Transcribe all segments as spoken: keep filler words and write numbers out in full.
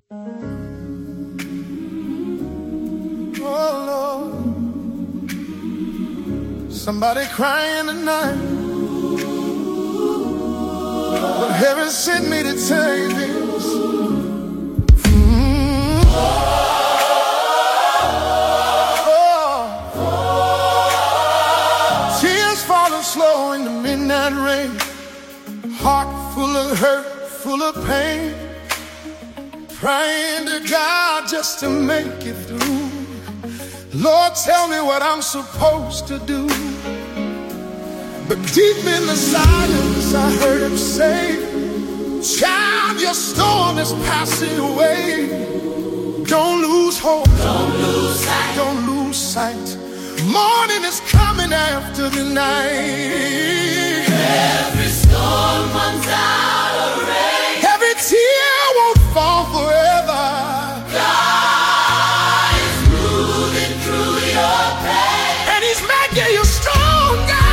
Oh Lord, somebody crying tonight, but heaven sent me to tell you this. Mm. Oh. Tears falling slow in the midnight rain, heart full of hurt, full of pain, praying to God just to make it through. Lord, tell me what I'm supposed to do. But deep in the silence I heard him say, child, your storm is passing away. Don't lose hope, don't lose sight, don't lose sight. Morning is coming after the night. Every storm runs out of rain, every tear won't fall forever. God is moving through your pain, and he's making you stronger.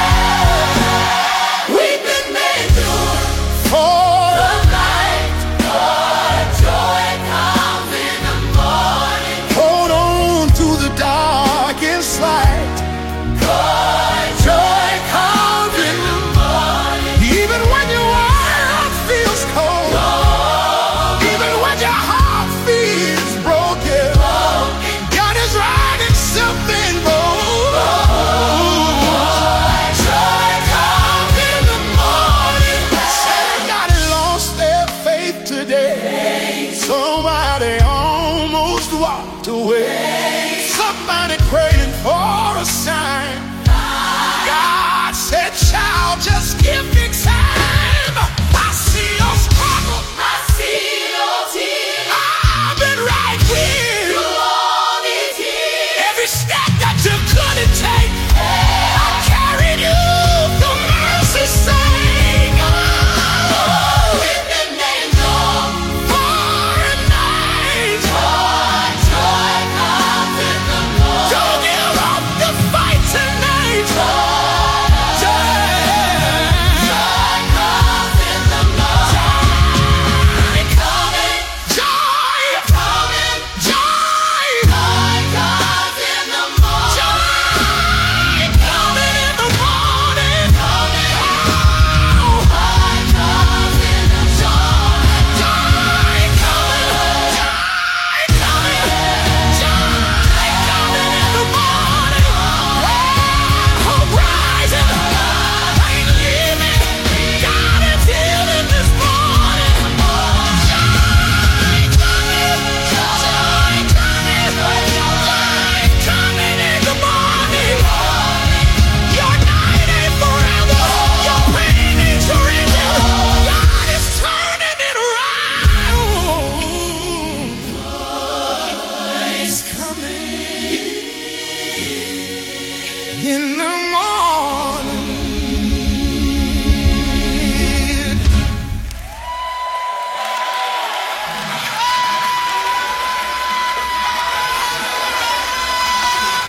We've been made through for the night, but joy comes in the morning. Hold on to the darkest light, but joy comes in the morning. Even when your world feels cold, even when your heart feels broken, God is writing something bold. Joy comes in the morning. Somebody lost their faith today. Somebody almost walked away. Somebody praying for a sign. God said, child, just give me time.